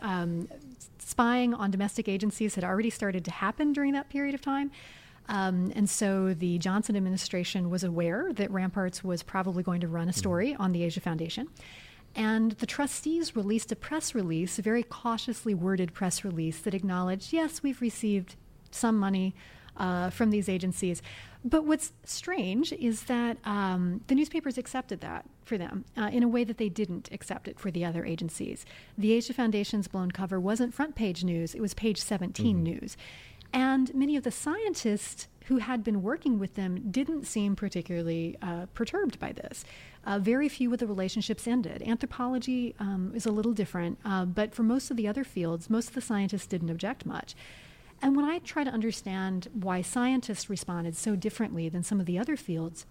Spying on domestic agencies had already started to happen during that period of time. And so the Johnson administration was aware that Ramparts was probably going to run a story on the Asia Foundation. And the trustees released a press release, a very cautiously worded press release that acknowledged, yes, we've received some money from these agencies. But what's strange is that the newspapers accepted that for them in a way that they didn't accept it for the other agencies. The Asia Foundation's blown cover wasn't front page news, it was page 17 news. And many of the scientists who had been working with them didn't seem particularly perturbed by this. Very few of the relationships ended. Anthropology is a little different, but for most of the other fields, most of the scientists didn't object much. And when I try to understand why scientists responded so differently than some of the other fields,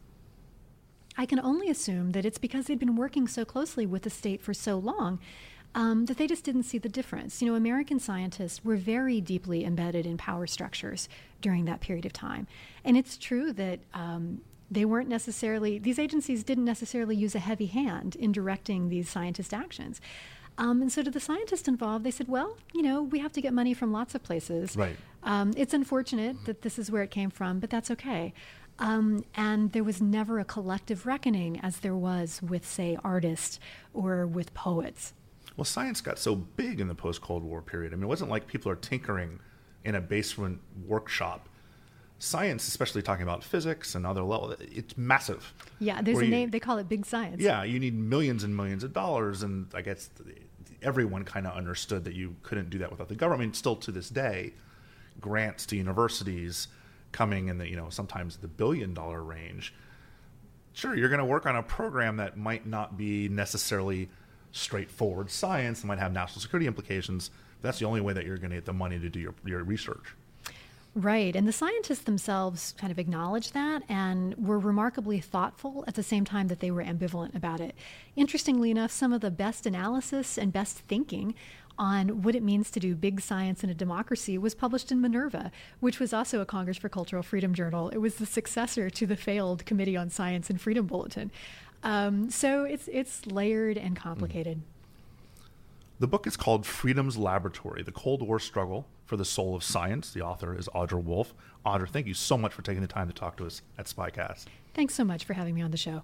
I can only assume that it's because they'd been working so closely with the state for so long that they just didn't see the difference. You know, American scientists were very deeply embedded in power structures during that period of time. And it's true that these agencies didn't necessarily use a heavy hand in directing these scientist actions. And so to the scientists involved, they said, well, we have to get money from lots of places. Right. It's unfortunate that this is where it came from, but that's okay. And there was never a collective reckoning as there was with, say, artists or with poets. Well, science got so big in the post-Cold War period. I mean, it wasn't like people are tinkering in a basement workshop. Science, especially talking about physics and other levels, it's massive. Yeah, there's a name, they call it big science. Yeah, you need millions and millions of dollars, and I guess everyone kind of understood that you couldn't do that without the government. I mean, still to this day, grants to universities coming in the, sometimes the $1 billion range. Sure, you're going to work on a program that might not be necessarily straightforward science, and might have national security implications. That's the only way that you're going to get the money to do your research. Right. And the scientists themselves kind of acknowledged that and were remarkably thoughtful at the same time that they were ambivalent about it. Interestingly enough, some of the best analysis and best thinking on what it means to do big science in a democracy was published in Minerva, which was also a Congress for Cultural Freedom journal. It was the successor to the failed Committee on Science and Freedom Bulletin. So it's layered and complicated. The book is called Freedom's Laboratory, The Cold War Struggle for the Soul of Science. The author is Audra Wolfe. Audra, thank you so much for taking the time to talk to us at SpyCast. Thanks so much for having me on the show.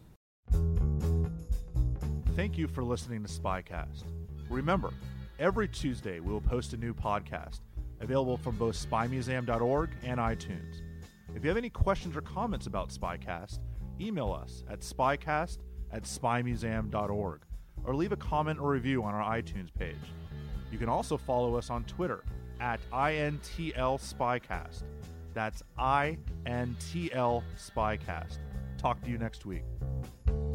Thank you for listening to SpyCast. Remember, every Tuesday we will post a new podcast available from both spymuseum.org and iTunes. If you have any questions or comments about SpyCast, email us at spycast@spymuseum.org or leave a comment or review on our iTunes page. You can also follow us on Twitter at INTL SpyCast. That's INTL SpyCast. Talk to you next week.